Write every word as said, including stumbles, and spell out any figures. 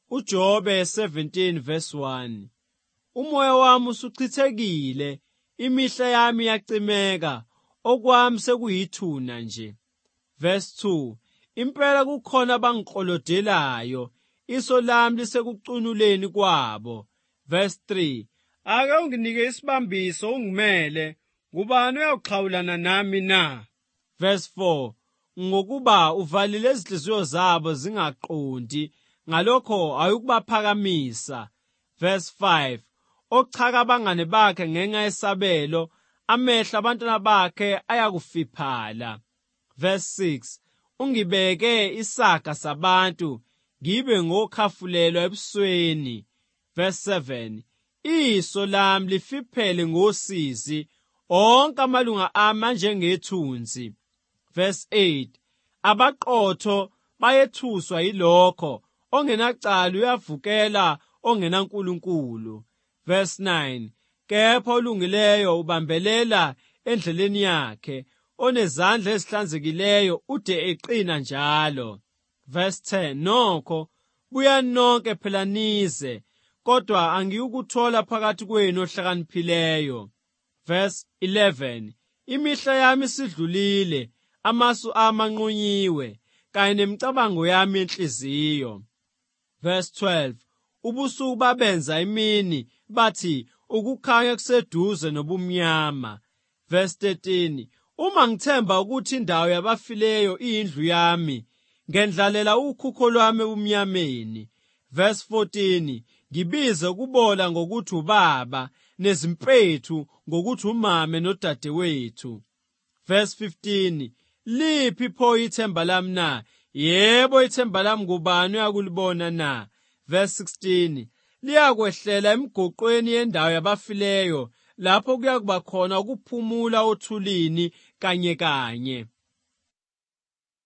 uJobe seventeen verse one. Umoya wami usuchithekile, imihla yami yacimeka, okwami sekuyithuna nje. Verse two. Impela kukhona abangiqolodelayo, iso lami lisekucunuleni kwabo. Verse three. Ake unginike isibambiso ungimele, ngubani uyawuxhawulana nami na? Verse four. Ngokuba uvalile izinhliziyo zabo zingaqondi, ngalokho ayukubaphakamisa. Verse five. Ochaka abangane bakhe ngenxa yesabelo, amehlo abantwana bakhe ayakufiphala. Verse six. Ungibeke isaga sabantu, ngibe ngokhafulelwa ebusweni. Verse seven. Iso lami lifiphele ngosizi, onke amalunga ami anjengethunzi. Verse eight. Abaqotho bayethuswa yilokho, ongenacala uyavukela ongenankulunkulu. Verse nine. Kepha olungileyo ubambelela endleleni yakhe, onezandla ezihlanzekileyo ude eqina njalo. Verse ten. Nokho buyani nonke phela nize, kodwa angiyukuthola phakathi kwenu ohlakaniphileyo. Verse eleven. Imihla yami isidlulile, amasu ami anqunyiwe, kanye nemicabango yami yenhliziyo. Verse twelve. Ubusuku babenza imini, bathi ukukhanya kuseduze nobumnyama. Verse thirteen. Uma ngithemba ukuthi indawo yabafileyo iyindlu yami, ngendlalela ukhukho lwami ebumnyameni. Verse fourteen. Ngibize ukubola ngokuthi ubaba, nezimpethu ngokuthi umame nodadewethu. Verse fifteen. Liphi pho ithemba lami na? Yebo, ithemba lami ngubani uyakulibona na? Verse sixteen. Liyakwehlela emgoqweni yendawo yabafileyo, lapho kuyakuba khona ukuphumula othulini kanye kanye.